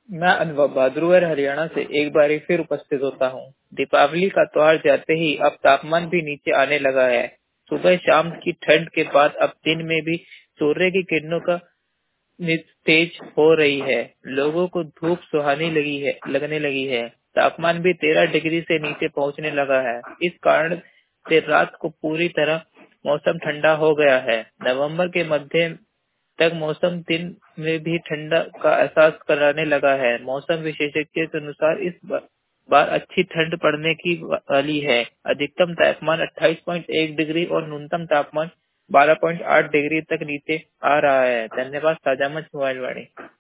मैं अनुभव बहादुर हरियाणा से एक बार फिर उपस्थित होता हूँ। दीपावली का त्योहार जाते ही अब तापमान भी नीचे आने लगा है। सुबह शाम की ठंड के बाद अब दिन में भी सूर्य की किरणों का तेज हो रही है। लोगों को धूप लगने लगी है। तापमान भी 13 डिग्री से नीचे पहुंचने लगा है। इस कारण से रात को पूरी तरह मौसम ठंडा हो गया है। नवंबर के मध्य तक मौसम दिन में भी ठंडा का एहसास कराने लगा है। मौसम विशेषज्ञ के अनुसार इस बार अच्छी ठंड पड़ने की वाली है। अधिकतम तापमान 28.1 डिग्री और न्यूनतम तापमान 12.8 डिग्री तक नीचे आ रहा है। धन्यवाद। साझा मंच मोबाइल वाणी।